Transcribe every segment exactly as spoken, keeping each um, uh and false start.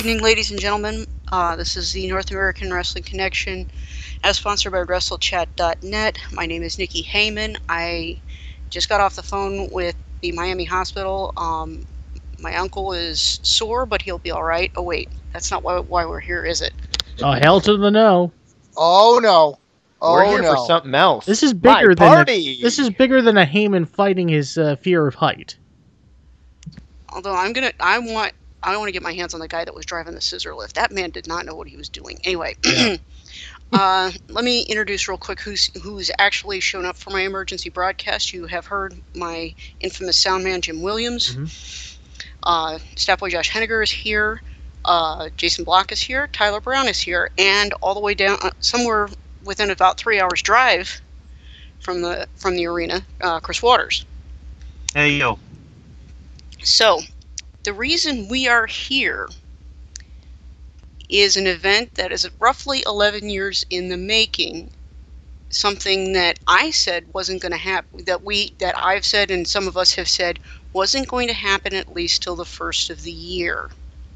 evening, ladies and gentlemen. Uh, this is the North American Wrestling Connection, as sponsored by WrestleChat dot net. My name is Nikki Heyman. I just got off the phone with the Miami Hospital. Um, my uncle is sore, but he'll be all right. Oh, wait. That's not why, why we're here, is it? Oh, hell to the no. Oh, no. Oh, We're here no. for something else. This is bigger My than party. A, this is bigger than a Heyman fighting his uh, fear of height. Although I'm gonna, I want, I want to get my hands on the guy that was driving the scissor lift. That man did not know what he was doing. Anyway, uh, let me introduce real quick who's who's actually shown up for my emergency broadcast. You have heard my infamous sound man Jim Williams. Mm-hmm. Uh, Staff Boy Josh Henniger is here. Uh, Jason Block is here. Tyler Brown is here, and all the way down uh, somewhere within about three hours drive from the from the arena, uh, Chris Waters. Hey yo. So, the reason we are here is an event that is roughly eleven years in the making. Something that I said wasn't going to happen, that we, that I've said and some of us have said wasn't going to happen at least till the first of the year.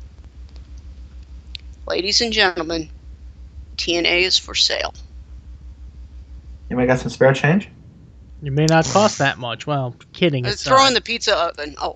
Ladies and gentlemen, T N A is for sale. Anybody got some spare change? It may not cost that much. Well, kidding. Uh, throw in the pizza oven. Oh.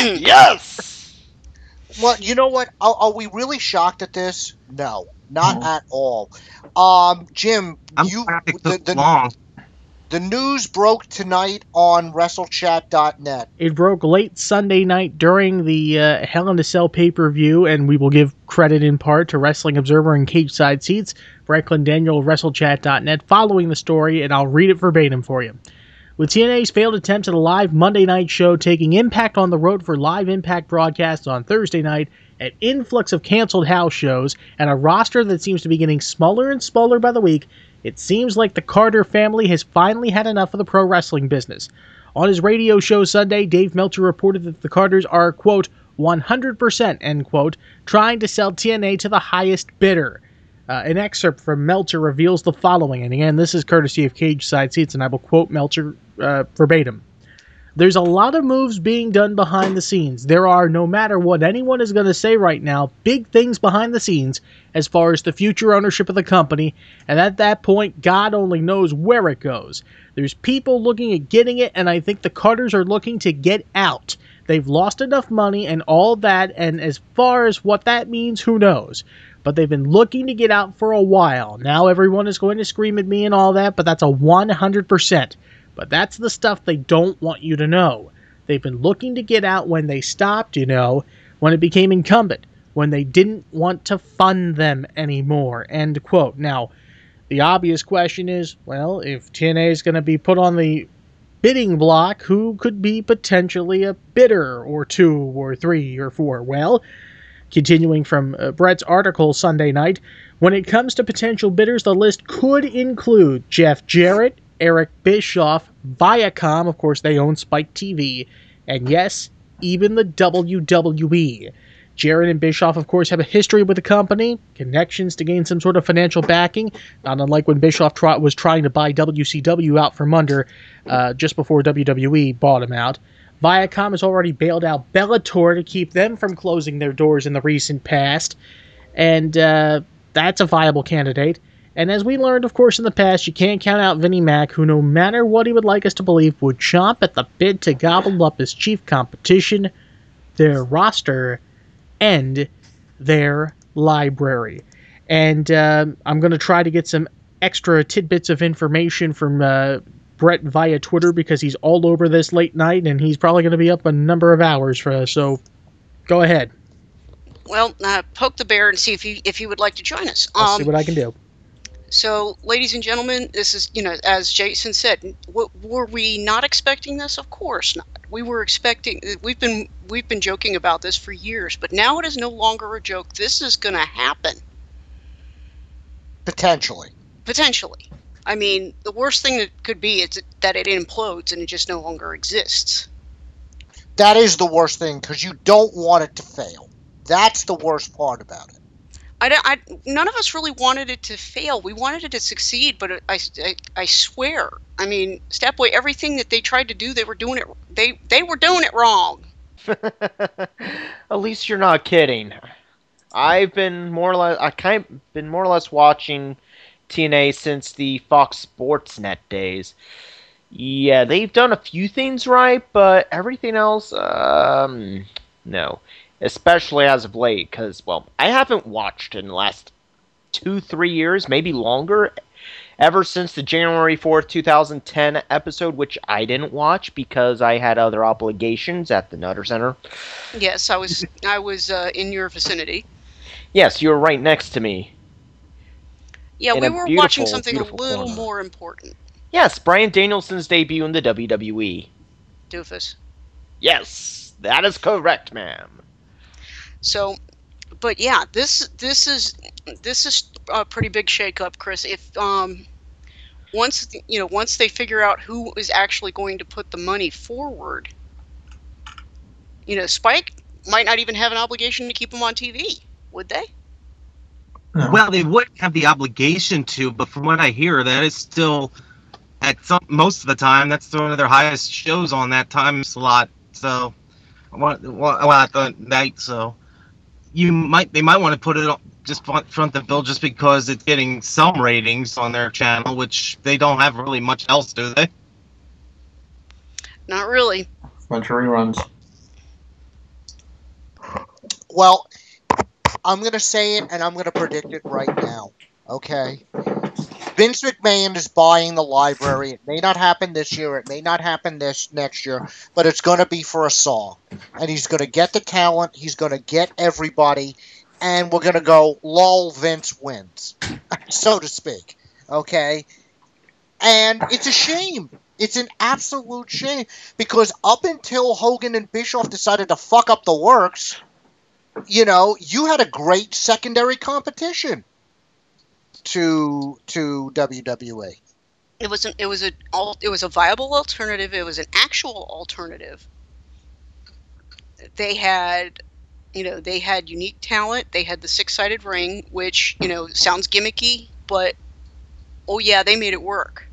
Yes! Well, you know what? Are, are we really shocked at this? No, not No. at all. Um, Jim, I'm you glad it the, took the, long. the news broke tonight on WrestleChat dot net. It broke late Sunday night during the uh, Hell in a Cell pay-per-view, and we will give credit in part to Wrestling Observer and Cage Side Seats, Franklin Daniel of WrestleChat dot net, following the story, and I'll read it verbatim for you. With T N A's failed attempt at a live Monday night show taking Impact on the road for live Impact broadcasts on Thursday night, an influx of canceled house shows, and a roster that seems to be getting smaller and smaller by the week, it seems like the Carter family has finally had enough of the pro wrestling business. On his radio show Sunday, Dave Meltzer reported that the Carters are, quote, one hundred percent, end quote, trying to sell T N A to the highest bidder. Uh, an excerpt from Meltzer reveals the following, and again, this is courtesy of Cage Side Seats, and I will quote Meltzer uh, verbatim. There's a lot of moves being done behind the scenes. There are, no matter what anyone is going to say right now, big things behind the scenes as far as the future ownership of the company, and at that point, God only knows where it goes. There's people looking at getting it, and I think the Carters are looking to get out. They've lost enough money and all that, and as far as what that means, who knows? But they've been looking to get out for a while. Now everyone is going to scream at me and all that, but that's a one hundred percent. But that's the stuff they don't want you to know. They've been looking to get out when they stopped, you know, when it became incumbent, when they didn't want to fund them anymore, end quote. Now, the obvious question is, well, if T N A is going to be put on the bidding block, who could be potentially a bidder or two or three or four? Well, continuing from uh, Brett's article Sunday night, when it comes to potential bidders, the list could include Jeff Jarrett, Eric Bischoff, Viacom, of course they own Spike T V, and yes, even the W W E. Jarrett and Bischoff, of course, have a history with the company, connections to gain some sort of financial backing, not unlike when Bischoff try- was trying to buy W C W out from under uh, just before W W E bought him out. Viacom has already bailed out Bellator to keep them from closing their doors in the recent past, and uh, that's a viable candidate. And as we learned, of course, in the past, you can't count out Vinnie Mac, who, no matter what he would like us to believe, would chomp at the bit to gobble up his chief competition, their roster, and their library. And uh, I'm going to try to get some extra tidbits of information from uh, Brett via Twitter, because he's all over this late night, and he's probably going to be up a number of hours for us, so go ahead. Well, uh, poke the bear and see if you if you would like to join us. I'll Um, see what I can do. So, ladies and gentlemen, this is, you know, as Jason said, w- were we not expecting this? Of course not. We were expecting, we've been we've been joking about this for years, but now it is no longer a joke. This is going to happen. Potentially. Potentially. I mean, the worst thing that could be is that it implodes and it just no longer exists. That is the worst thing, because you don't want it to fail. That's the worst part about it. I, don't- I, none of us really wanted it to fail. We wanted it to succeed, but I, I, I swear, I mean, Stepway, everything that they tried to do, they were doing it. They they were doing it wrong. At least you're not kidding. I've been more or less I kind of been more or less watching T N A since the Fox Sports Net days. Yeah, they've done a few things right, but everything else, um, no. Especially as of late, because, well, I haven't watched in the last two, three years, maybe longer, ever since the January fourth, twenty ten episode, which I didn't watch because I had other obligations at the Nutter Center. Yes, I was I was uh, in your vicinity. Yes, you were right next to me. Yeah, In we a were beautiful, watching something a beautiful little corner. more important, Yes, Bryan Danielson's debut in the W W E. doofus. Yes, that is correct, ma'am. So, but yeah, this this is this is a pretty big shakeup, Chris. If um once you know once they figure out who is actually going to put the money forward, you know, Spike might not even have an obligation to keep him on T V, would they? No. Well, they would have the obligation to, but from what I hear, that is still at some most of the time that's one of their highest shows on that time slot. So, well, well at the night. So, you might they might want to put it on, just front, front the bill just because it's getting some ratings on their channel, which they don't have really much else, do they? Not really. Bunch of reruns. Well, I'm going to say it, and I'm going to predict it right now. Okay? Vince McMahon is buying the library. It may not happen this year. It may not happen this next year, but it's going to be for a song. And he's going to get the talent. He's going to get everybody. And we're going to go, lol, Vince wins, so to speak. Okay? And it's a shame. It's an absolute shame. Because up until Hogan and Bischoff decided to fuck up the works, you know, you had a great secondary competition to to W W E. It was an, it was a al- it was a viable alternative. It was an actual alternative. They had, you know, they had unique talent. They had the six-sided ring, which, you know, sounds gimmicky, but oh yeah, they made it work.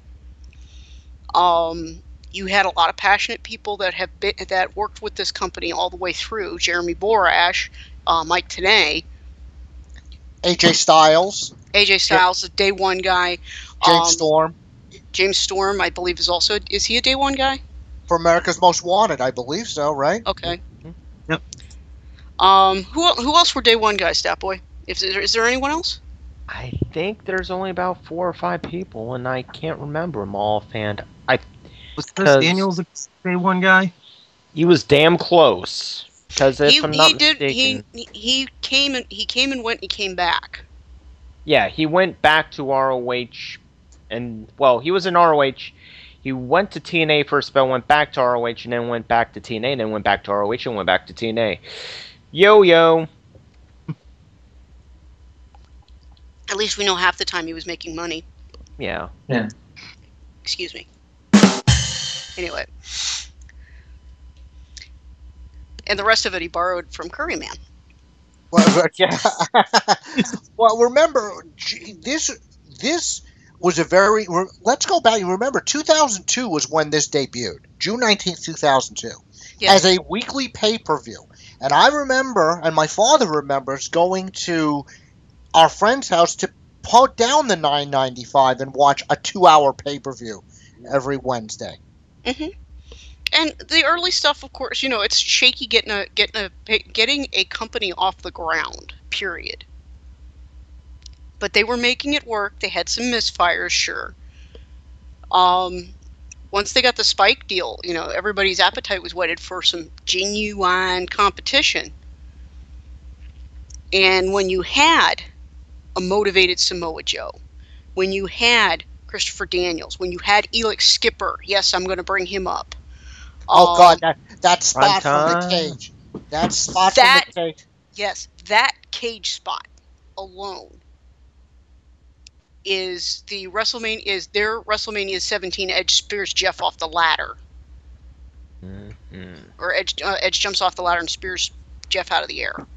Um, you had a lot of passionate people that have been, that worked with this company all the way through. Jeremy Borash, uh, Mike Tenay, A J Styles, A J Styles, the day one guy. James Um, Storm, James Storm, I believe, is also, is he a day one guy? for America's Most Wanted, I believe so, right? Okay. Yep. Um, who el- who else were day one guys, Stat Boy? If is there, is there anyone else? I think there's only about four or five people, and I can't remember them all offhand. I Was Chris 'Cause- Daniels a day one guy? He was damn close. Because if He I'm he not did mistaken, he he came and he came and went. And he came back. yeah, he went back to R O H, and well, he was in R O H. He went to T N A for a spell, went back to R O H, and then went back to T N A, and then went back to R O H, and went back to T N A. Yo yo. At least we know half the time he was making money. Yeah. Yeah. Excuse me. Anyway. And the rest of it he borrowed from Curryman. Well, but- well, remember, gee, this this was a very. re- Let's go back. You remember, two thousand two was when this debuted, June nineteenth, two thousand two, Yeah. as a weekly pay per view. And I remember, and my father remembers, going to our friend's house to put down the nine ninety five and watch a two hour pay per view every Wednesday. hmm And the early stuff, of course, you know, it's shaky getting a getting a getting a company off the ground. Period. But they were making it work. They had some misfires, sure. Um, once they got the Spike deal, you know, everybody's appetite was whetted for some genuine competition. And when you had a motivated Samoa Joe, when you had Christopher Daniels, when you had Elix Skipper, yes, I'm going to bring him up. Oh Um, God, that that spot Prime from the time. cage, that spot That- from the cage. Yes, that cage spot alone is the WrestleMania is their WrestleMania seventeen. Edge spears Jeff off the ladder, Mm-hmm. or Edge uh, Edge jumps off the ladder and spears Jeff out of the air.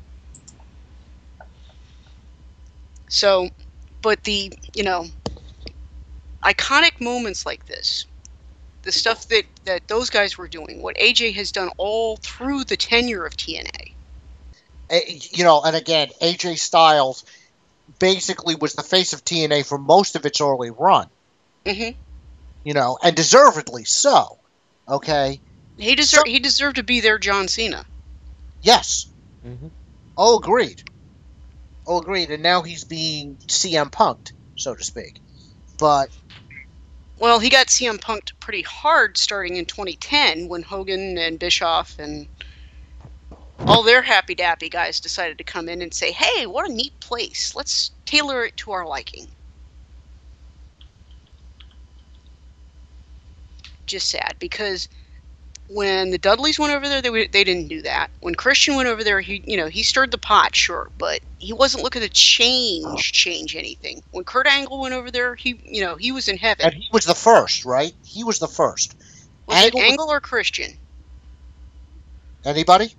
So, but the you know iconic moments like this, the stuff that that those guys were doing, what A J has done all through the tenure of T N A. eh, you know, and again, A J Styles basically was the face of T N A for most of its early run. hmm You know, and deservedly so. Okay. He deserved. So- he deserved to be their John Cena. Yes. Mm-hmm. Oh, agreed. Oh, agreed. And now he's being C M punked, so to speak. But Well, he got C M punked pretty hard starting in twenty ten when Hogan and Bischoff and all their happy dappy guys decided to come in and say, "Hey, what a neat place. Let's tailor it to our liking." Just sad because when the Dudleys went over there, they w- they didn't do that. When Christian went over there, he you know he stirred the pot, sure, but he wasn't looking to change change anything. When Kurt Angle went over there, he you know he was in heaven. and he was the first, right? He was the first. Was Angle it was- Angle or Christian? Anybody?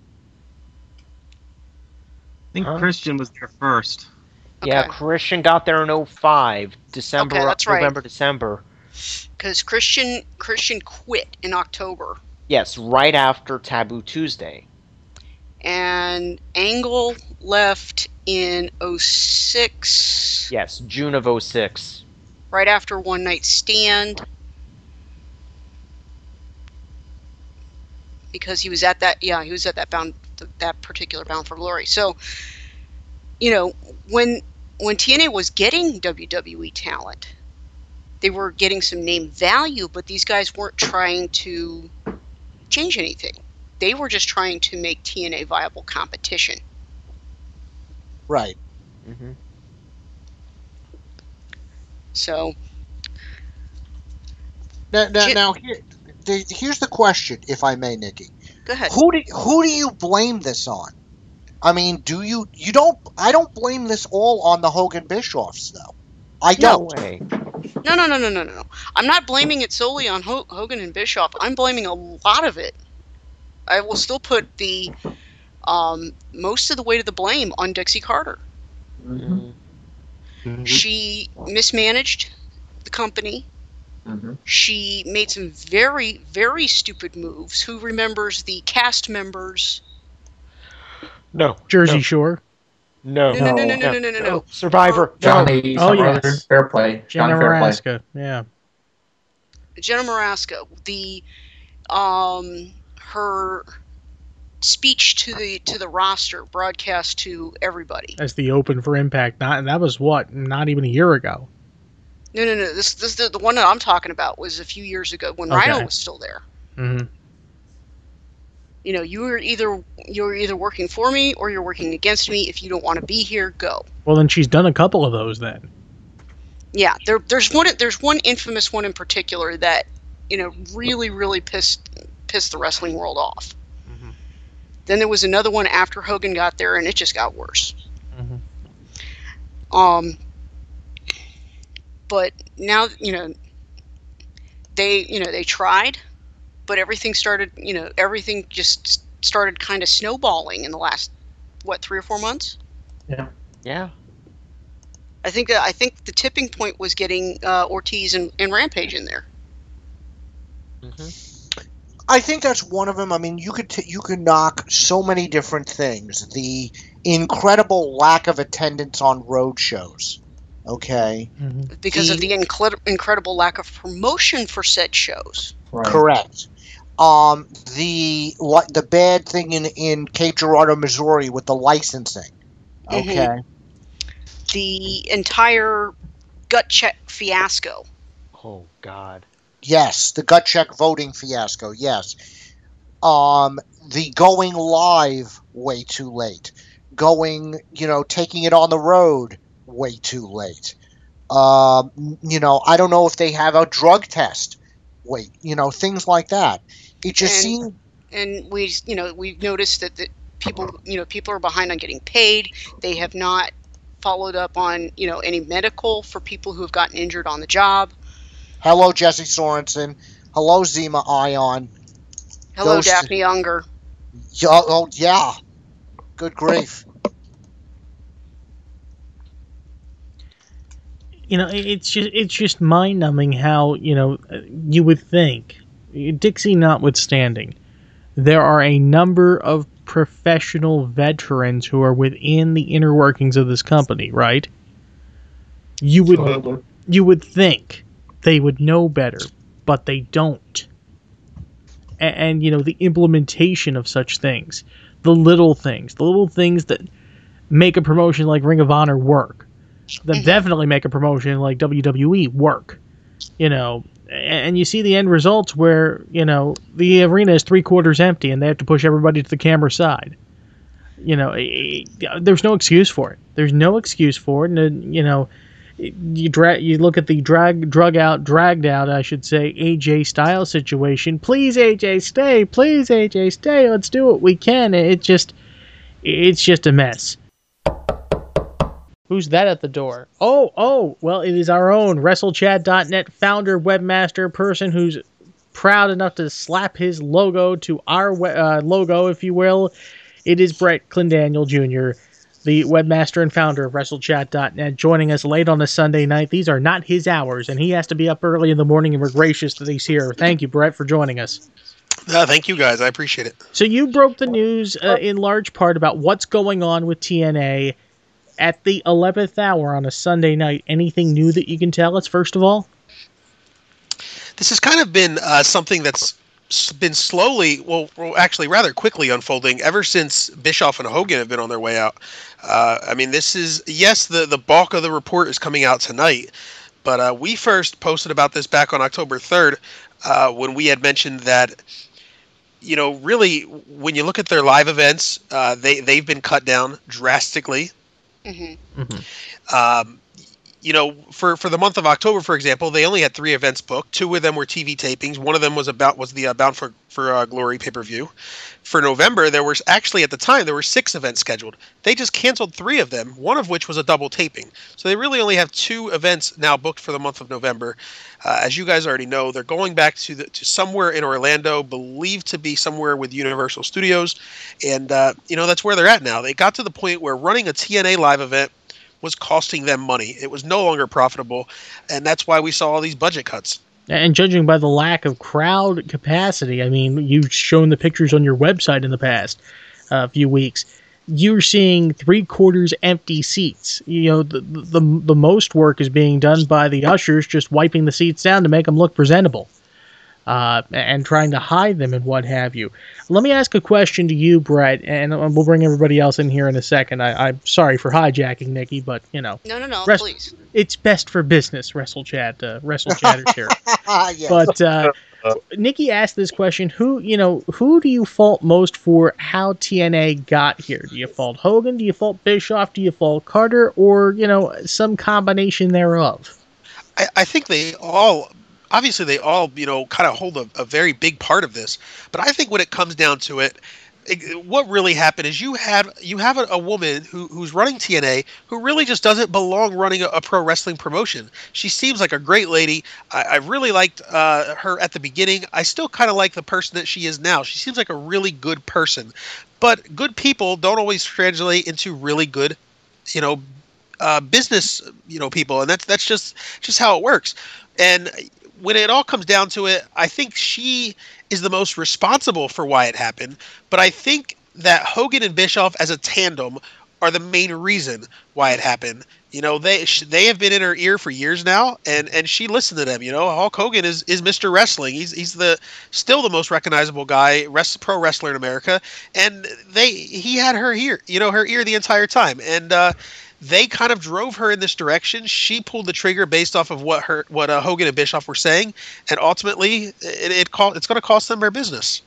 I think Huh? Christian was there first. Yeah, Okay. Christian got there in oh five, December, Okay, that's right. November, December. Because Christian Christian quit in October, Yes, right after Taboo Tuesday. and Angle left in oh six, Yes, June of oh six. right after One Night Stand, because he was at that yeah he was at that bound that particular Bound for Glory. So, you know, when when T N A was getting W W E talent, they were getting some name value, but these guys weren't trying to change anything. They were just trying to make T N A viable competition. Right. Mm-hmm. So, Now, now, Ju- now here, the, here's the question, if I may, Nikki. go ahead. Who do who do you blame this on? I mean, do you you don't? I don't blame this all on the Hogan Bischoffs, though. I No don't. way. No, no, no, no, no, no, no. I'm not blaming it solely on Ho- Hogan and Bischoff. I'm blaming a lot of it. I will still put the um, most of the weight of the blame on Dixie Carter. Mhm. Mm. She mismanaged the company. Mhm. She made some very, very stupid moves. Who remembers the cast members? No. Jersey No. Shore. No. No, no, no, no, no, no, no, no, no. Survivor. Johnny, Oh, something or yes. other, fair play. Jenna Johnny Fairplay. Maraska. Yeah. Jenna Marasco. The um, her speech to the to the roster, broadcast to everybody. As the open for Impact. Not, and that was what? Not even a year ago. No, no, no. This, this, the, the one that I'm talking about was a few years ago when Okay. Rhino was still there. hmm You know, you were either you're either working for me or you're working against me. If you don't want to be here, go. Well, then she's done a couple of those then. Yeah, there, there's one. There's one infamous one in particular that, you know, really, really pissed pissed the wrestling world off. Mhm. Then there was another one after Hogan got there, and it just got worse. Mhm. Um, but now, you know, they, you know, they tried, but everything started, you know, everything just started kind of snowballing in the last, what, three or four months? Yeah. I think uh, I think the tipping point was getting uh, Ortiz and, and Rampage in there. Mm-hmm. I think that's one of them. I mean, you could t- you could knock so many different things. The incredible lack of attendance on road shows. Okay, hmm Because of The- the incred- incredible lack of promotion for said shows. Right. correct. Um, the li- the bad thing in in Cape Girardeau, Missouri, with the licensing. Okay, The entire gut check fiasco. Oh God. yes, the gut check voting fiasco. Yes, um, the going live way too late. Going, you know, taking it on the road way too late. Um, you know, I don't know if they have a drug test. Wait, you know, things like that. It just And- seems And we, you know, we've noticed that the people, you know, people are behind on getting paid. They have not followed up on, you know, any medical for people who have gotten injured on the job. hello, Jesse Sorensen. Hello, Zima Ion. Hello, Those- Daphne Unger. Yeah, oh, yeah. Good grief. You know, it- it's just it's just mind numbing how you know uh, you would think, Dixie notwithstanding, there are a number of professional veterans who are within the inner workings of this company, right? You would Totally. you would think they would know better, but they don't. And, and you know, the implementation of such things, the little things, the little things that make a promotion like Ring of Honor work, that Mhm. definitely make a promotion like W W E work. You know, and you see the end results where, you know, the arena is three quarters empty and they have to push everybody to the camera side. You know, eh, eh, there's no excuse for it. There's no excuse for it. And, uh, you know, you dra- you look at the drag, drug out, dragged out, I should say, A J Styles situation. Please, A J, stay. Please, A J, stay. Let's do what we can. It just, it's just a mess. Who's that at the door? Oh, oh, well, it is our own WrestleChat dot net founder, webmaster, person who's proud enough to slap his logo to our we- uh, logo, if you will. It is Brett Clendaniel Junior, the webmaster and founder of WrestleChat dot net, joining us late on a Sunday night. These are not his hours, and he has to be up early in the morning, and we're gracious that he's here. Thank you, Brett, for joining us. Uh, thank you, guys. I appreciate it. So you broke the news uh, in large part about what's going on with T N A at the eleventh hour on a Sunday night. Anything new that you can tell us, first of all? This has kind of been uh, something that's s- been slowly, well, well, actually rather quickly unfolding ever since Bischoff and Hogan have been on their way out. Uh, I mean, this is, yes, the, the bulk of the report is coming out tonight, but uh, we first posted about this back on October third uh, when we had mentioned that, you know, really, when you look at their live events, uh, they, they've been cut down drastically. Mm-hmm. Mm-hmm. Um, you know, for, for the month of October, for example, they only had three events booked. Two of them were T V tapings. One of them was about was the uh, Bound for for uh, Glory pay per view. For November, there was actually at the time there were six events scheduled. They just canceled three of them, one of which was a double taping. So they really only have two events now booked for the month of November. Uh, as you guys already know, they're going back to the, to somewhere in Orlando, believed to be somewhere with Universal Studios, and uh, you know that's where they're at now. They got to the point where running a T N A live event was costing them money. It was no longer profitable, and that's why we saw all these budget cuts. And judging by the lack of crowd capacity, I mean, you've shown the pictures on your website in the past uh, few weeks. You're seeing three quarters empty seats. You know, the, the the most work is being done by the ushers, just wiping the seats down to make them look presentable, uh, and trying to hide them and what have you. Let me ask a question to you, Brett, and we'll bring everybody else in here in a second. I, I'm sorry for hijacking, Nikki, but you know, No, no, no, Rest- please. it's best for business. WrestleChat, uh, WrestleChatters here. Yes. But uh, Nikki asked this question: Who, you know, who do you fault most for how T N A got here? Do you fault Hogan? Do you fault Bischoff? Do you fault Carter? Or you know, some combination thereof? I, I think they all, obviously, they all, you know, kind of hold a, a very big part of this. But I think when it comes down to it, it what really happened is you had you have a, a woman who, who's running T N A who really just doesn't belong running a, a pro wrestling promotion. She seems like a great lady. I, I really liked uh, her at the beginning. I still kind of like the person that she is now. She seems like a really good person. But good people don't always translate into really good, you know, uh, business, you know, people, and that's that's just just how it works. And when it all comes down to it, I think she is the most responsible for why it happened. But I think that Hogan and Bischoff as a tandem are the main reason why it happened. You know, they they have been in her ear for years now, and, and she listened to them. You know, Hulk Hogan is, is Mister Wrestling. He's he's the still the most recognizable guy, rest, pro wrestler in America, and they he had her ear, you know, her ear the entire time, and uh, they kind of drove her in this direction. She pulled the trigger based off of what her what uh, Hogan and Bischoff were saying, and ultimately, it, it call, it's going to cost them their business.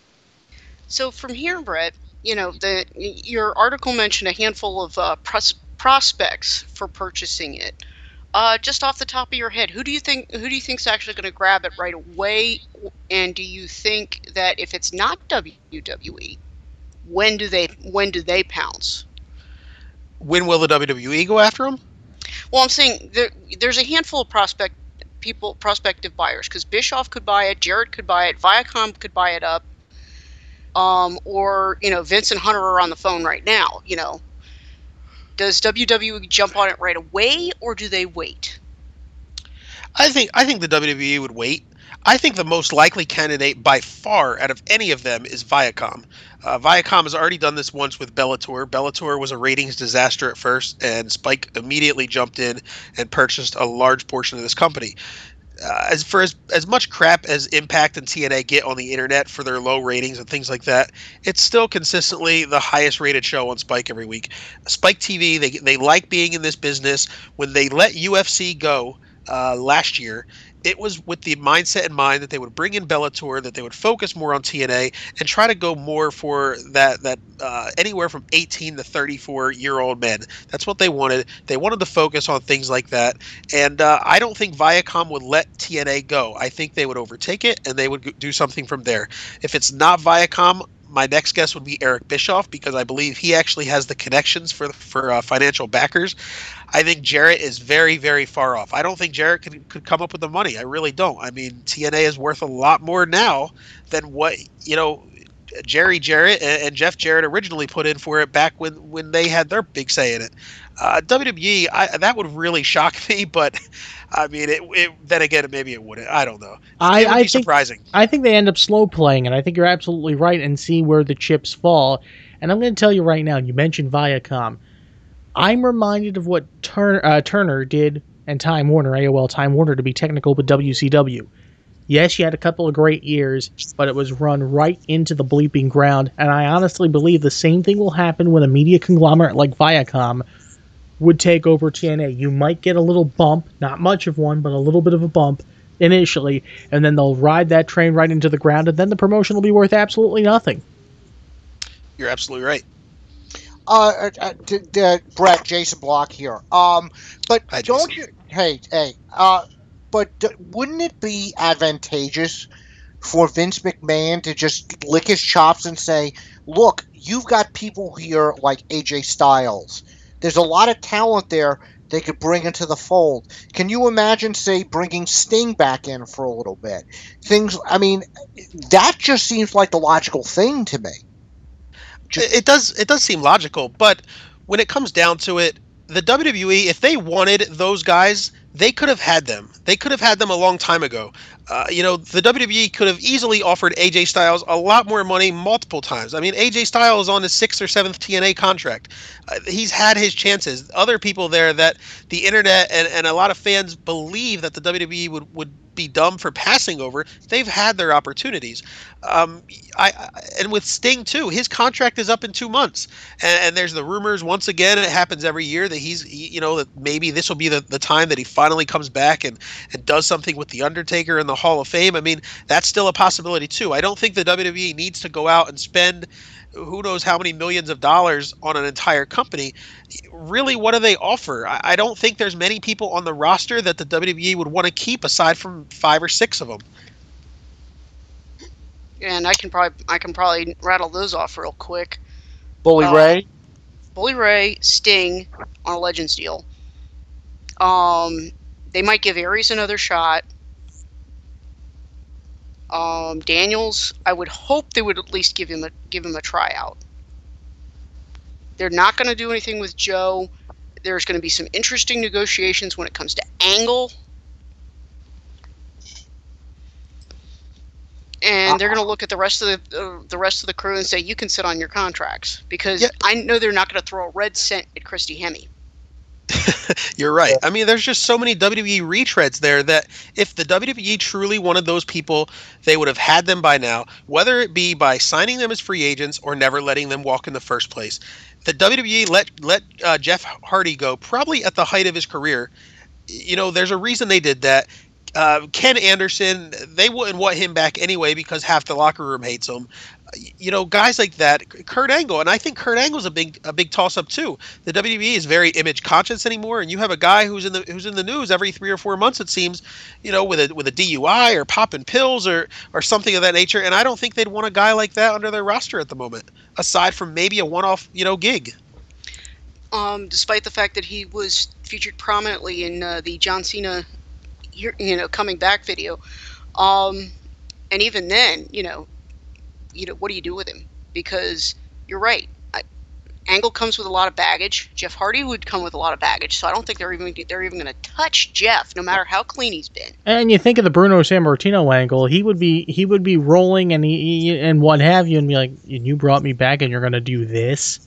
So from here, Brett, you know, the your article mentioned a handful of uh, pros- prospects for purchasing it. Uh, just off the top of your head, who do you think who do you think's actually going to grab it right away? And do you think that if it's not W W E, when do they when do they pounce? When will the W W E go after them? Well, I'm saying there, there's a handful of prospect people, prospective buyers, because Bischoff could buy it, Jarrett could buy it, Viacom could buy it up, um, or you know, Vince and Hunter are on the phone right now. You know, does W W E jump on it right away, or do they wait? I think I think the W W E would wait. I think the most likely candidate by far out of any of them is Viacom. Uh, Viacom has already done this once with Bellator. Bellator was a ratings disaster at first, and Spike immediately jumped in and purchased a large portion of this company. Uh, as for as, as much crap as Impact and T N A get on the internet for their low ratings and things like that, it's still consistently the highest rated show on Spike every week. Spike T V, they they like being in this business. When they let U F C go uh, last year, it was with the mindset in mind that they would bring in Bellator, that they would focus more on T N A and try to go more for that that uh, anywhere from eighteen to thirty-four year old men. That's what they wanted. They wanted to focus on things like that, and uh, I don't think Viacom would let T N A go. I think they would overtake it and they would g- do something from there. If it's not Viacom, my next guess would be Eric Bischoff, because I believe he actually has the connections for for uh, financial backers. I think Jarrett is very, very far off. I don't think Jarrett could, could come up with the money. I really don't. I mean, T N A is worth a lot more now than what, you know, Jerry Jarrett and, and Jeff Jarrett originally put in for it back when, when they had their big say in it. Uh, W W E, I, that would really shock me, but I mean, it, it, then again, maybe it wouldn't. I don't know. I, it would I be think, surprising. I think they end up slow playing, and I think you're absolutely right, and see where the chips fall. And I'm going to tell you right now, you mentioned Viacom. I'm reminded of what Turner, uh, Turner did and Time Warner, A O L Time Warner, to be technical with W C W. Yes, you had a couple of great years, but it was run right into the bleeping ground, and I honestly believe the same thing will happen when a media conglomerate like Viacom would take over T N A. You might get a little bump, not much of one, but a little bit of a bump initially, and then they'll ride that train right into the ground, and then the promotion will be worth absolutely nothing. You're absolutely right. Uh, uh, d- d- Brett, Jason Block here. Um, but Hi, don't Jason. you? Hey, hey. Uh, but d- wouldn't it be advantageous for Vince McMahon to just lick his chops and say, "Look, you've got people here like A J Styles. There's a lot of talent there they could bring into the fold." Can you imagine, say, bringing Sting back in for a little bit? Things. I mean, that just seems like the logical thing to me. It it does. It does seem logical, but when it comes down to it, the W W E, if they wanted those guys, they could have had them. They could have had them a long time ago. Uh, you know, the W W E could have easily offered A J Styles a lot more money multiple times. I mean, A J Styles is on his sixth or seventh T N A contract. Uh, he's had his chances. Other people there that the internet and, and a lot of fans believe that the W W E would, would be dumb for passing over, they've had their opportunities. Um, I, I and with Sting too, his contract is up in two months, and, and there's the rumors once again. It happens every year that he's, he, you know, that maybe this will be the, the time that he finally comes back and and does something with the Undertaker in the Hall of Fame. I mean, that's still a possibility too. I don't think the W W E needs to go out and spend who knows how many millions of dollars on an entire company. Really, what do they offer? I, I don't think there's many people on the roster that the W W E would want to keep aside from five or six of them. And I can probably I can probably rattle those off real quick. Bully Uh, Ray. Bully Ray, Sting on a Legends deal. Um, they might give Aries another shot. Um, Daniels, I would hope they would at least give him a give him a tryout. They're not going to do anything with Joe. There's going to be some interesting negotiations when it comes to Angle. And they're going to look at the rest of the uh, the rest of the crew and say, "You can sit on your contracts," because Yeah. I know they're not going to throw a red cent at Christy Hemme. You're right. I mean, there's just so many W W E retreads there that if the W W E truly wanted those people, they would have had them by now, whether it be by signing them as free agents or never letting them walk in the first place. The W W E let let uh, Jeff Hardy go probably at the height of his career. You know, there's a reason they did that. Uh, Ken Anderson, they wouldn't want him back anyway because half the locker room hates him. You know, guys like that, Kurt Angle, and I think Kurt Angle's a big a big toss up too. The W W E is very image conscious anymore, and you have a guy who's in the who's in the news every three or four months, it seems, you know, with a with a D U I or popping pills or or something of that nature. And I don't think they'd want a guy like that under their roster at the moment, aside from maybe a one off, you know, gig. Um, despite the fact that he was featured prominently in uh, the John Cena, you know, coming back video, um, and even then, you know, you know, what do you do with him? Because you're right, I, Angle comes with a lot of baggage. Jeff Hardy would come with a lot of baggage, so I don't think they're even they're even going to touch Jeff, no matter how clean he's been. And you think of the Bruno Sammartino angle, he would be he would be rolling and he, he and what have you, and be like, "You brought me back, and you're going to do this."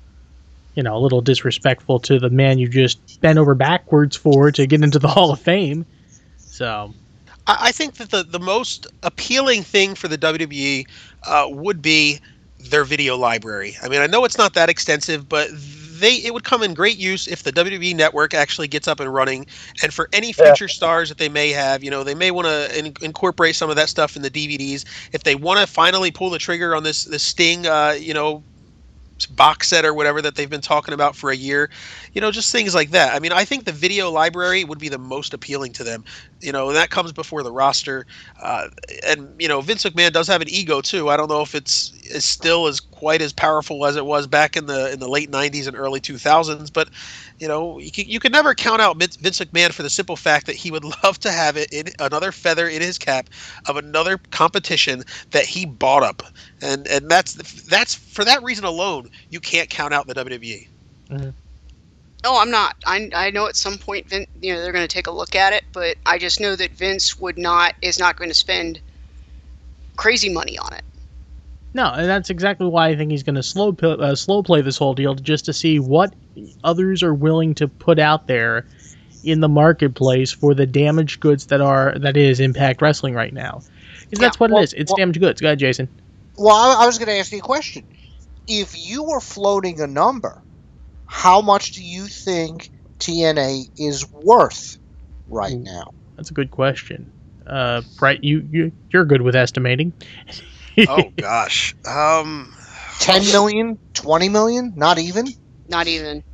You know, a little disrespectful to the man you just bent over backwards for to get into the Hall of Fame. So, I I think that the, the most appealing thing for the W W E uh, would be their video library. I mean, I know it's not that extensive, but they it would come in great use if the W W E Network actually gets up and running. And for any future stars that they may have, you know, they may want to in- incorporate some of that stuff in the D V Ds. If they want to finally pull the trigger on this this Sting, uh, you know, box set or whatever that they've been talking about for a year, you know, just things like that. I mean, I think the video library would be the most appealing to them, you know, and that comes before the roster. Uh, and, you know, Vince McMahon does have an ego too. I don't know if it's, it's still as quite as powerful as it was back in the in the late nineties and early two thousands, but you know, you can, you can never count out Vince McMahon for the simple fact that he would love to have it in another feather in his cap of another competition that he bought up, and and that's that's for that reason alone, you can't count out the W W E. mm-hmm. No, I'm not. I, I know at some point, Vin, you know, they're going to take a look at it, but I just know that Vince would not is not going to spend crazy money on it. no, and that's exactly why I think he's going to slow p- uh, slow play this whole deal, just to see what others are willing to put out there in the marketplace for the damaged goods that are that is Impact Wrestling right now. Because that's Yeah, what well- it is. It's well- damaged goods. Go ahead, Jason. Well, I, I was going to ask you a question. If you were floating a number, how much do you think T N A is worth right Ooh. now? That's a good question. Uh, right, you you you're good with estimating. Oh gosh, um, ten million? twenty million? Not even? Not even.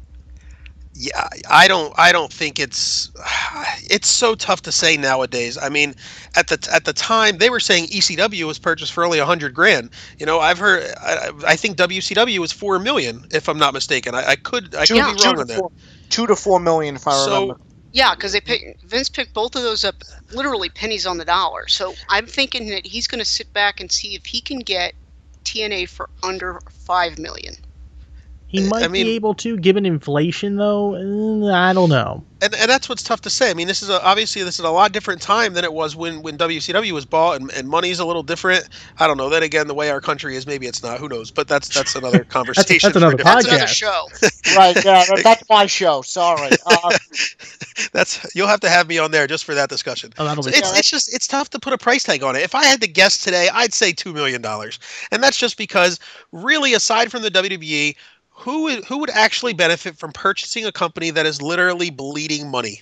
yeah, I don't, I don't think it's, it's so tough to say nowadays. I mean, at the at the time they were saying E C W was purchased for only a hundred grand. You know, I've heard, I, I think W C W was four million, if I'm not mistaken. I, I could, I could Yeah, be two, wrong to on that. four, two to four million, if I So- remember. Yeah, because they pick, Vince picked both of those up literally pennies on the dollar. So I'm thinking that he's going to sit back and see if he can get T N A for under five million. He might I mean- be able to, given inflation, though. Uh, I don't know. And, and that's what's tough to say. I mean, this is a, obviously this is a lot different time than it was when, when W C W was bought, and, and money's a little different. I don't know. Then again, the way our country is, maybe it's not. Who knows? But that's that's another conversation. that's another for a different That's podcast. another show. Right, yeah, that- that's my show. Sorry. Uh, That's you'll have to have me on there just for that discussion. Oh, that'll be It's fun. it's just it's tough to put a price tag on it. If I had to guess today, I'd say two million dollars, and that's just because really, aside from the W W E, who would who would actually benefit from purchasing a company that is literally bleeding money?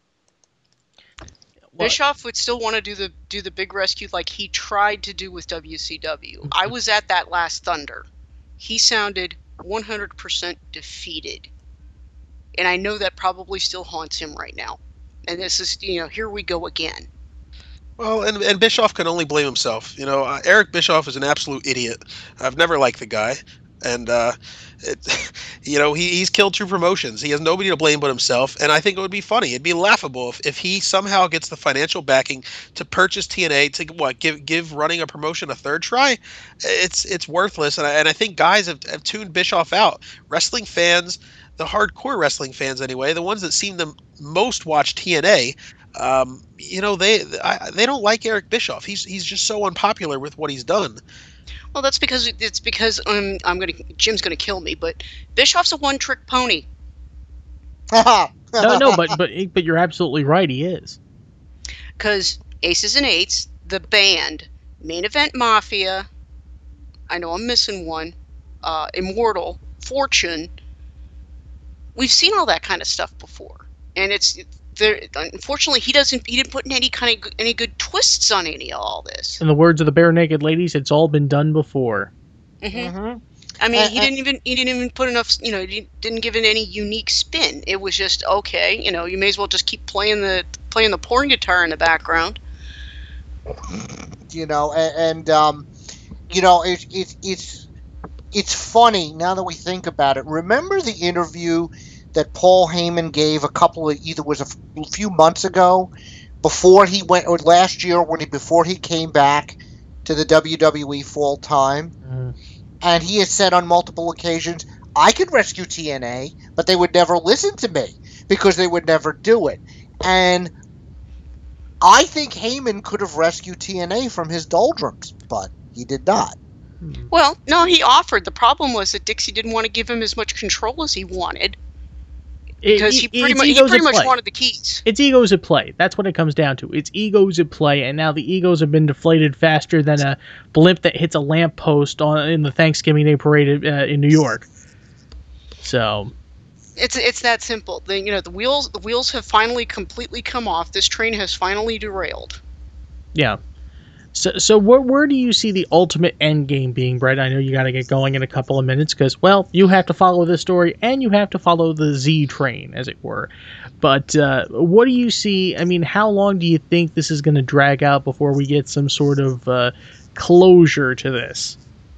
Well, Bischoff would still want to do the do the big rescue like he tried to do with W C W. I was at that last Thunder. He sounded one hundred percent defeated. And I know that probably still haunts him right now. And this is, you know, here we go again. Well, and and Bischoff can only blame himself. You know, uh, Eric Bischoff is an absolute idiot. I've never liked the guy, and uh, it, you know, he, he's killed true promotions. He has nobody to blame but himself, and I think it would be funny. It'd be laughable if, if he somehow gets the financial backing to purchase T N A to what give give running a promotion a third try. It's it's worthless, and I, and I think guys have, have tuned Bischoff out. Wrestling fans, the hardcore wrestling fans anyway, the ones that seem to most watch T N A. Um, you know, they I, they don't like Eric Bischoff. He's he's just so unpopular with what he's done. Well, that's because it's because um, I'm gonna Jim's gonna kill me, but Bischoff's a one-trick pony. no, no, but but but you're absolutely right. He is. Because Aces and Eights, the band, Main Event Mafia, I know I'm missing one, uh, Immortal, Fortune. We've seen all that kind of stuff before, and it's there. Unfortunately, he doesn't. He didn't put in any kind of any good twists on any of all this. In the words of the Bare Naked Ladies, it's all been done before. hmm Mhm. I mean, Uh, he uh, didn't even he didn't even put enough. You know, he didn't give it any unique spin. It was just okay. You know, you may as well just keep playing the playing the porn guitar in the background. You know, and, and um, you know, it's it's it's it's funny now that we think about it. Remember the interview that Paul Heyman gave a couple of either was a f- few months ago, before he went, or last year when he before he came back to the W W E full time, Mm. and he has said on multiple occasions, I could rescue T N A, but they would never listen to me because they would never do it. And I think Heyman could have rescued T N A from his doldrums, but he did not. Well, no, he offered. The problem was that Dixie didn't want to give him as much control as he wanted because It- he it- pretty it's much he egos pretty at much play. wanted the keys. It's egos at play. That's what it comes down to. It's egos at play, and now the egos have been deflated faster than a blimp that hits a lamppost on in the Thanksgiving Day parade uh, in New York. So, It's it's that simple. The, you know, the wheels the wheels have finally completely come off. This train has finally derailed. yeah. So, so where, where do you see the ultimate end game being, Brett? I know you got to get going in a couple of minutes because, well, you have to follow this story and you have to follow the Z train, as it were. But uh, what do you see? I mean, how long do you think this is going to drag out before we get some sort of uh, closure to this?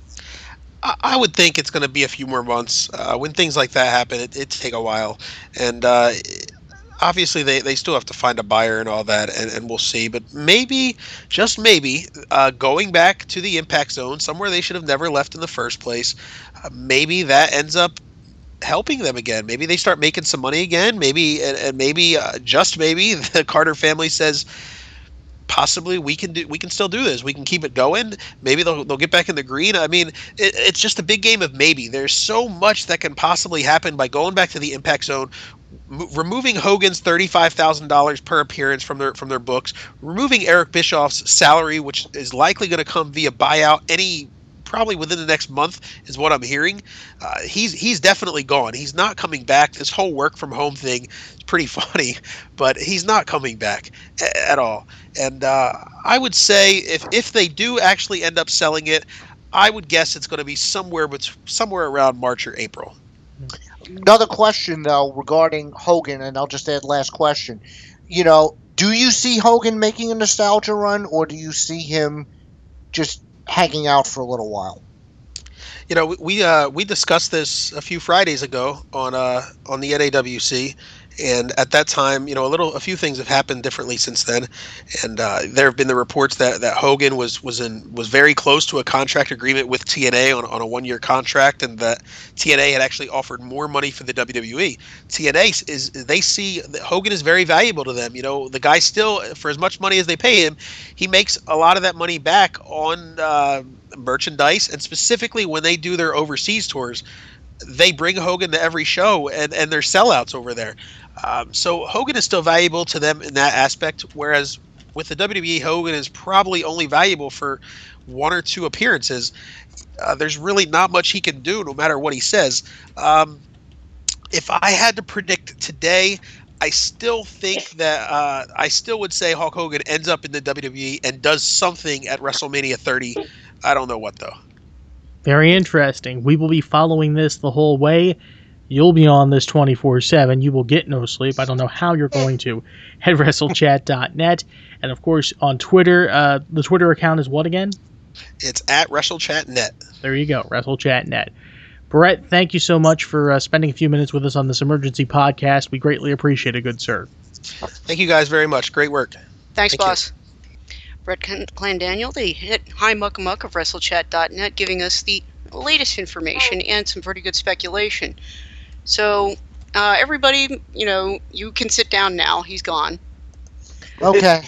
I I would think it's going to be a few more months. Uh, when things like that happen, it, it take a while, and uh, obviously they, they still have to find a buyer and all that, and, and we'll see. But maybe, just maybe, uh, going back to the impact zone, somewhere they should have never left in the first place, uh, maybe that ends up helping them again. Maybe they start making some money again. Maybe, and, and maybe, uh, just maybe, the Carter family says, possibly we can do we can still do this, we can keep it going, maybe they'll, they'll get back in the green. I mean, it, it's just a big game of maybe. There's so much that can possibly happen by going back to the impact zone, m- removing Hogan's thirty-five thousand dollars per appearance from their from their books, removing Eric Bischoff's salary, which is likely going to come via buyout any probably within the next month is what I'm hearing. Uh, he's he's definitely gone. He's not coming back. This whole work from home thing is pretty funny, but he's not coming back a- at all. And uh, I would say if if they do actually end up selling it, I would guess it's going to be somewhere but somewhere around March or April. Another question, though, regarding Hogan, and I'll just add last question. You know, do you see Hogan making a nostalgia run, or do you see him just hanging out for a little while? You know, we we, uh, we discussed this a few Fridays ago on uh, on the N A W C, and at that time, you know, a little, a few things have happened differently since then, and uh, there have been the reports that, that Hogan was was in was very close to a contract agreement with T N A on on a one year contract, and that T N A had actually offered more money for the W W E. T N A is they see that Hogan is very valuable to them. You know, the guy still, for as much money as they pay him, he makes a lot of that money back on uh, merchandise, and specifically when they do their overseas tours, they bring Hogan to every show, and, and they're sellouts over there. Um, so Hogan is still valuable to them in that aspect, whereas with the W W E, Hogan is probably only valuable for one or two appearances. Uh, there's really not much he can do no matter what he says. Um, if I had to predict today, I still think that uh, I still would say Hulk Hogan ends up in the W W E and does something at WrestleMania thirty. I don't know what, though. Very interesting. We will be following this the whole way. You'll be on this twenty-four seven. You will get no sleep. I don't know how you're going to. At WrestleChat dot net. And, of course, on Twitter. Uh, the Twitter account is what again? It's at WrestleChat dot net. There you go, WrestleChat dot net. Brett, thank you so much for uh, spending a few minutes with us on this emergency podcast. We greatly appreciate it, good sir. Thank you guys very much. Great work. Thanks, Thank you. boss. Brett Clandaniel, the hit Hi Muck Muck of WrestleChat dot net, giving us the latest information and some pretty good speculation. So, uh, everybody, you know, you can sit down now. He's gone. Okay.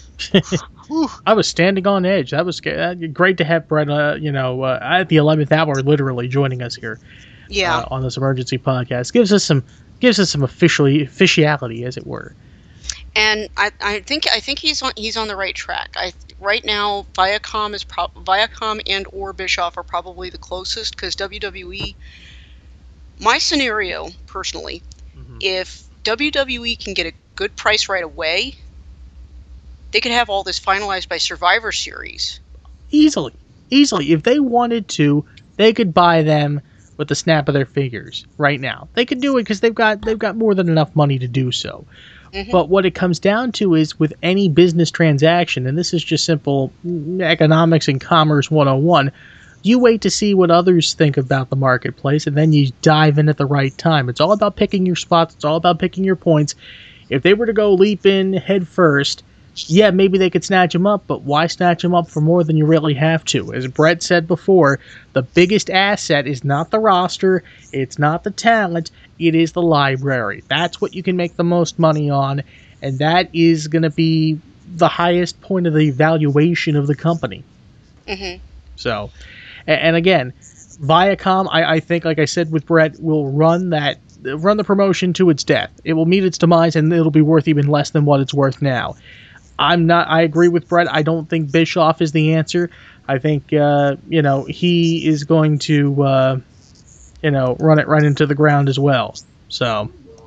I was standing on edge. That was sca- uh, great to have Brett, uh, you know, uh, at the eleventh hour, literally joining us here Yeah. uh, on this emergency podcast. Gives us some gives us some officially officiality, as it were. And I, I think I think he's on he's on the right track. I right now Viacom is pro- Viacom and or Bischoff are probably the closest, because W W E. My scenario personally, Mhm. if W W E can get a good price right away, they could have all this finalized by Survivor Series. Easily, easily. If they wanted to, they could buy them with the snap of their fingers right now. They could do it because they've got they've got more than enough money to do so. Mhm. But what it comes down to is with any business transaction, and this is just simple economics and commerce one oh one, you wait to see what others think about the marketplace, and then you dive in at the right time. It's all about picking your spots. It's all about picking your points. If they were to go leap in head first, yeah, maybe they could snatch him up, but why snatch him up for more than you really have to? As Brett said before, the biggest asset is not the roster, it's not the talent, it is the library. That's what you can make the most money on, and that is going to be the highest point of the valuation of the company. Mm-hmm. So, and, and again, Viacom, I, I think, like I said with Brett, will run that run the promotion to its death. It will meet its demise, and it'll be worth even less than what it's worth now. I'm not. I agree with Brett. I don't think Bischoff is the answer. I think uh, you know he is going to uh, you know run it right into the ground as well. So.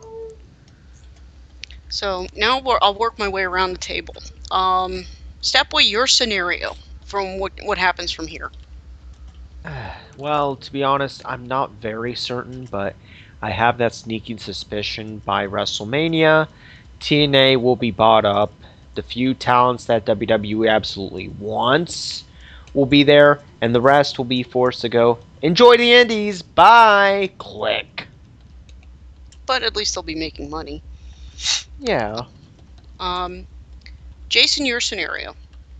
So now we're, I'll work my way around the table. Um, Stepway, your scenario from what what happens from here. Well, to be honest, I'm not very certain, but I have that sneaking suspicion by WrestleMania, T N A will be bought up. The few talents that W W E absolutely wants will be there, and the rest will be forced to go, enjoy the indies, bye, click. But at least they'll be making money. Yeah. Um, Jason, your scenario.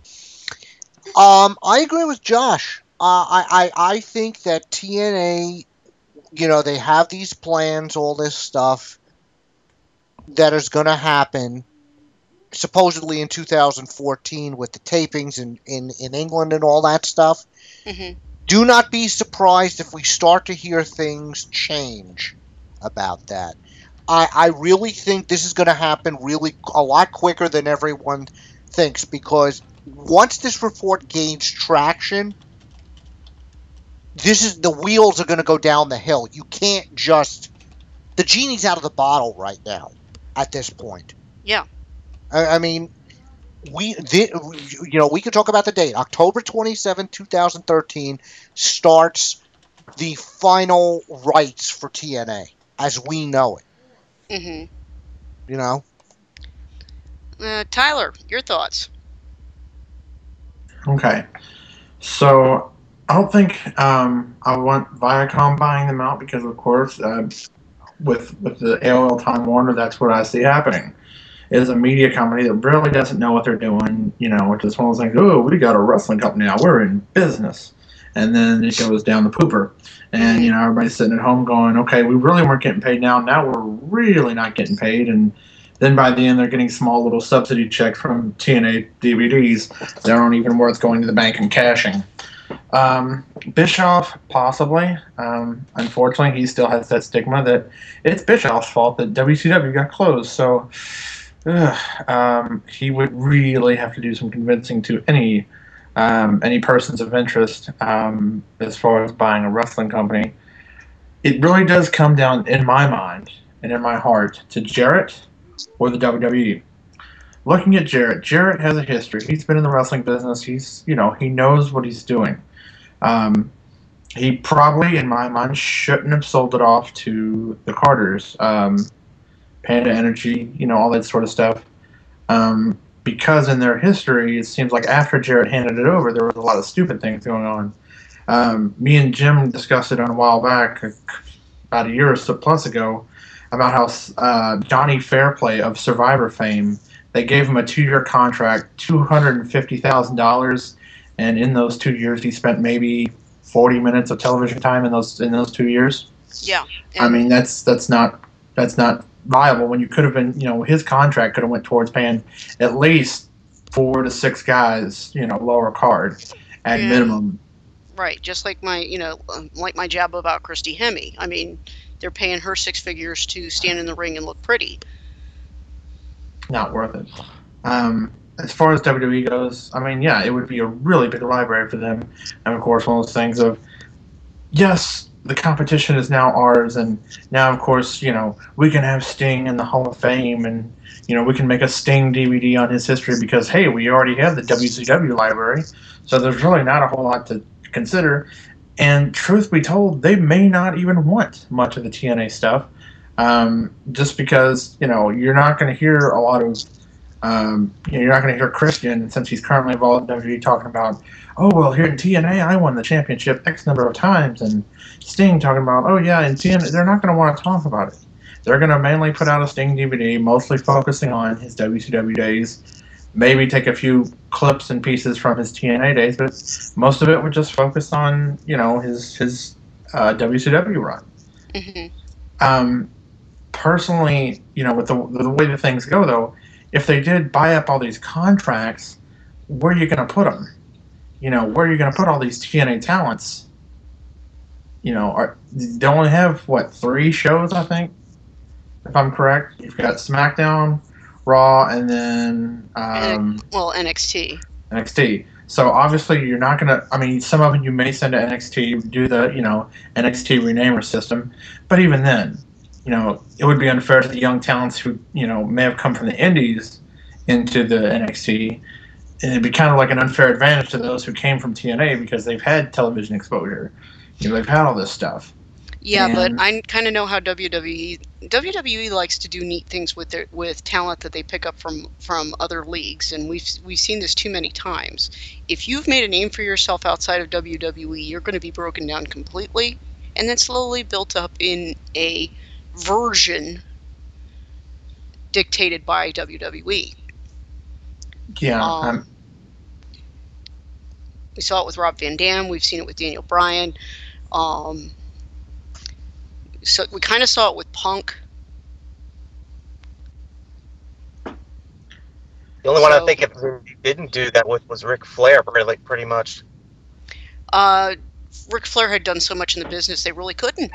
Um, I agree with Josh. Uh, I, I, I think that T N A, you know, they have these plans, all this stuff that is going to happen supposedly in two thousand fourteen with the tapings in, in, in England and all that stuff. Mm-hmm. Do not be surprised if we start to hear things change about that. I, I really think this is going to happen really a lot quicker than everyone thinks, because once this report gains traction, this is the wheels are going to go down the hill. You can't just the genie's out of the bottle right now at this point. Yeah. I, I mean, we the, you know we can talk about the date. October twenty-seventh, twenty thirteen starts the final rights for T N A as we know it. Mm-hmm. You know. Uh, Tyler, your thoughts? Okay, so I don't think um, I want Viacom buying them out because, of course, uh, with with the A O L Time Warner, that's what I see happening. It is a media company that really doesn't know what they're doing. You know, it's just one of those things. Oh, we got a wrestling company now. We're in business, and then it goes down the pooper. And you know, everybody's sitting at home going, "Okay, we really weren't getting paid now. Now we're really not getting paid." And then by the end, they're getting small little subsidy checks from T N A D V Ds that aren't even worth going to the bank and cashing. Um, Bischoff, possibly. Um, unfortunately, he still has that stigma that it's Bischoff's fault that W C W got closed. So ugh, um, he would really have to do some convincing to any um, any persons of interest um, as far as buying a wrestling company. It really does come down, in my mind and in my heart, to Jarrett or the W W E. Looking at Jarrett, Jarrett has a history. He's been in the wrestling business. He's, you know, he knows what he's doing. Um, he probably, in my mind, shouldn't have sold it off to the Carters, um, Panda Energy, you know, all that sort of stuff. Um, because in their history, it seems like after Jarrett handed it over, there was a lot of stupid things going on. Um, me and Jim discussed it on a while back, about a year or so plus ago, about how uh, Johnny Fairplay of Survivor fame, they gave him a two-year contract, two hundred fifty thousand dollars, and in those two years, he spent maybe forty minutes of television time in those in those two years. Yeah. I mean, that's that's not that's not viable when you could have been, you know, his contract could have went towards paying at least four to six guys, you know, lower card at Yeah. minimum. Right. Just like my, you know, um, like my jab about Christy Hemme. I mean, they're paying her six figures to stand in the ring and look pretty. Not worth it. Um, as far as W W E goes, I mean, yeah, it would be a really big library for them. And of course, one of those things of, yes, the competition is now ours, and now, of course, you know, we can have Sting in the Hall of Fame, and, you know, we can make a Sting D V D on his history because, hey, we already have the W C W library, so there's really not a whole lot to consider. And truth be told, they may not even want much of the T N A stuff. Um, just because, you know, you're not going to hear a lot of, um, you know, you're not going to hear Christian, since he's currently involved in W W E, talking about, oh, well, here in T N A, I won the championship X number of times, and Sting talking about, oh, yeah, in T N A, they're not going to want to talk about it. They're going to mainly put out a Sting D V D, mostly focusing on his W C W days, maybe take a few clips and pieces from his T N A days, but most of it would just focus on, you know, his his uh, W C W run. Hmm. Um, personally, you know, with the, the way the things go, though, if they did buy up all these contracts, where are you going to put them? You know, where are you going to put all these T N A talents? You know, are, they only have, what, three shows, I think, if I'm correct? You've got SmackDown, Raw, and then um, Well, N X T. N X T. So obviously you're not going to, I mean, some of them you may send to N X T, do the, you know, N X T renamer system. But even then, you know, it would be unfair to the young talents who, you know, may have come from the indies into the N X T. And it'd be kind of like an unfair advantage to those who came from T N A because they've had television exposure. You know, they've had all this stuff. Yeah, but And- I kind of know how W W E W W E likes to do neat things with their with talent that they pick up from from other leagues, and we've we've seen this too many times. If you've made a name for yourself outside of W W E, you're going to be broken down completely, and then slowly built up in a version dictated by W W E. Yeah, Um, um, We saw it with Rob Van Dam. We've seen it with Daniel Bryan. Um, so we kind of saw it with Punk. The only one So- I think if he didn't do that with was Ric Flair, really, pretty much. Uh, Ric Flair had done so much in the business, they really couldn't.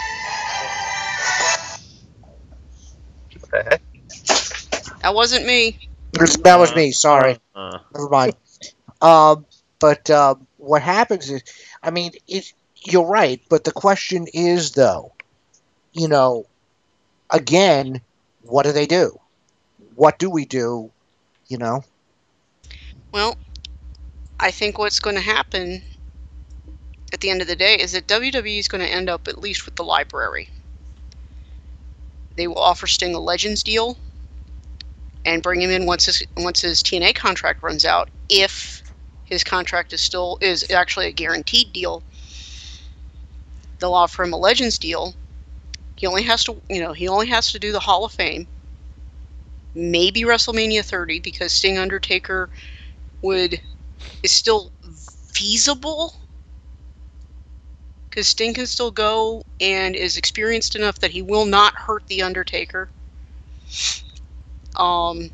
What the heck? That wasn't me. That was me. Sorry. Uh, Never mind. Um, but uh, what happens is, I mean, it, you're right. But the question is, though, you know, again, what do they do? What do we do? You know, Well, I think what's going to happen at the end of the day is that W W E is going to end up at least with the library. They will offer Sting a Legends deal and bring him in once his once his T N A contract runs out. If his contract is still is actually a guaranteed deal, they'll offer him a Legends deal. He only has to, you know, he only has to do the Hall of Fame. Maybe WrestleMania thirty, because Sting Undertaker would is still feasible, because Sting can still go and is experienced enough that he will not hurt the Undertaker. Um,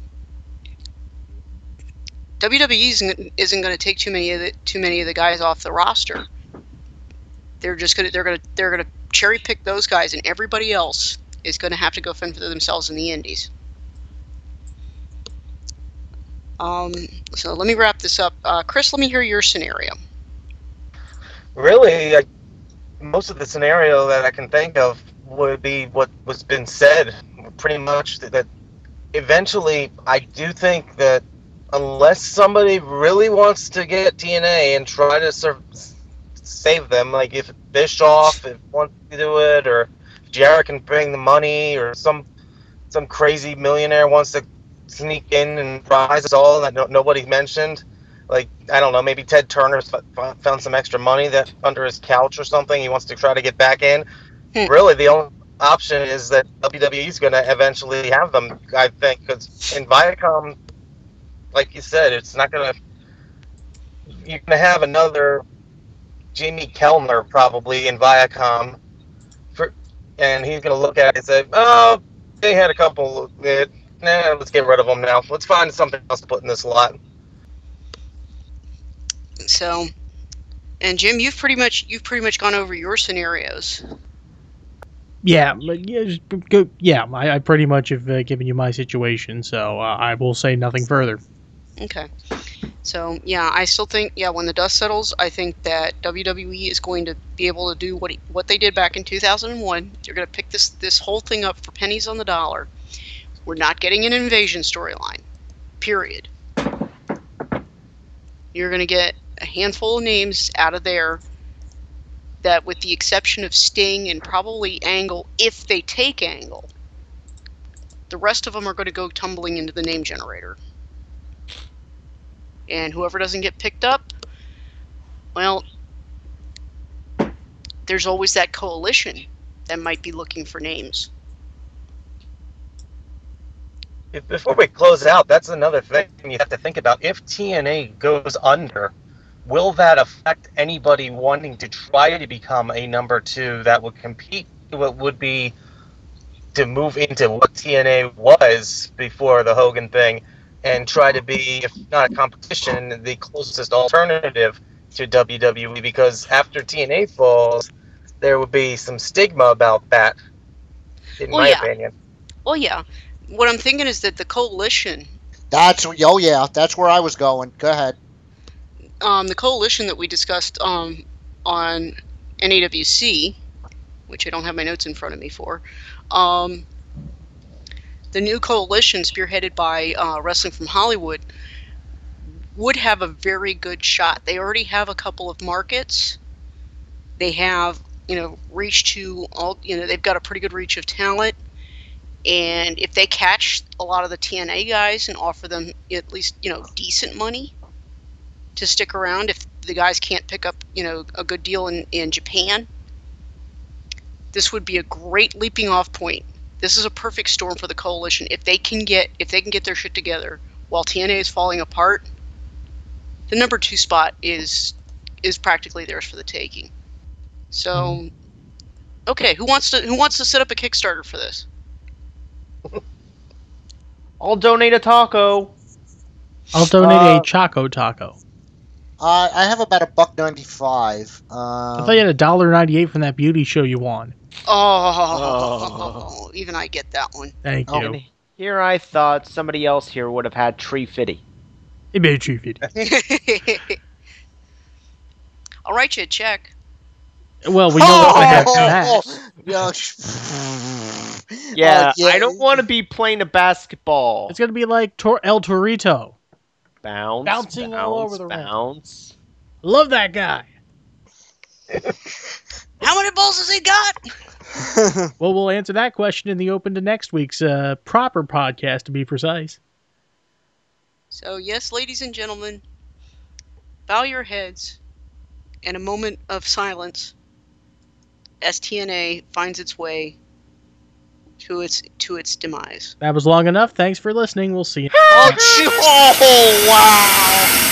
W W E isn't, isn't going to take too many of the too many of the guys off the roster. They're just gonna they're gonna they're gonna cherry pick those guys, and everybody else is going to have to go fend for themselves in the Indies. Um, so let me wrap this up. Uh, Chris, let me hear your scenario. Really, I, most of the scenario that I can think of would be what was been said. Pretty much that, that eventually, I do think that unless somebody really wants to get T N A and try to sur- save them, like if Bischoff if wants to do it, or if Jarrett can bring the money, or some some crazy millionaire wants to sneak in and prize us all that no, nobody mentioned. Like, I don't know, maybe Ted Turner's f- found some extra money that under his couch or something. He wants to try to get back in. Hmm. Really, the only option is that W W E is going to eventually have them, I think, because in Viacom, like you said, it's not going to. You're going to have another Jimmy Kellner probably in Viacom, for, and he's going to look at it and say, "Oh, they had a couple. Uh, nah, let's get rid of them now. Let's find something else to put in this lot." So, and Jim, you've pretty much you've pretty much gone over your scenarios. Yeah, but yeah, just go, yeah. I, I pretty much have uh, given you my situation, so uh, I will say nothing further. Okay. So yeah, I still think yeah, when the dust settles, I think that W W E is going to be able to do what he, what they did back in two thousand one. They're going to pick this this whole thing up for pennies on the dollar. We're not getting an invasion storyline. Period. You're going to get a handful of names out of there that, with the exception of Sting and probably Angle, if they take Angle, the rest of them are going to go tumbling into the name generator. And whoever doesn't get picked up, well, there's always that coalition that might be looking for names. before we close out, that's another thing you have to think about. If T N A goes under, will that affect anybody wanting to try to become a number two that would compete? What would be to move into what T N A was before the Hogan thing and try to be, if not a competition, the closest alternative to W W E? Because after T N A falls, there would be some stigma about that, in Well, my yeah. opinion. Well, yeah. What I'm thinking is that the coalition, That's oh yeah, that's where I was going. Go ahead. um, the coalition that we discussed um, on N A W C, which I don't have my notes in front of me for, um, the new coalition spearheaded by uh, Wrestling from Hollywood would have a very good shot. They already have a couple of markets. They have, you know, reach to all, you know, they've got a pretty good reach of talent. And if they catch a lot of the T N A guys and offer them at least, you know, decent money to stick around, if the guys can't pick up, you know, a good deal in, in Japan, this would be a great leaping off point. This is a perfect storm for the coalition. If they can get if they can get their shit together while T N A is falling apart, the number two spot is is practically theirs for the taking. So, okay, who wants to who wants to set up a Kickstarter for this? I'll donate a taco. I'll donate Uh, a Choco Taco. Uh, I have about a buck ninety-five. Um, I thought you had a dollar ninety-eight from that beauty show you won. Oh, even I get that one. Thank Oh. you. And here I thought somebody else here would have had Tree Fitty. It made you feel- I'll write you a check. Well, we know what we have for that. Yeah, sh- Yeah, Uh, yeah. I don't want to be playing a basketball. It's gonna be like Tor- El Torito. Bounce, Bouncing bounce, all over the ring. bounce. Love that guy. How many balls has he got? Well, we'll answer that question in the open to next week's uh, proper podcast, to be precise. So, yes, ladies and gentlemen, bow your heads in a moment of silence as T N A finds its way to its to its demise. That was long enough. Thanks for listening. We'll see you. oh, gee- oh, wow.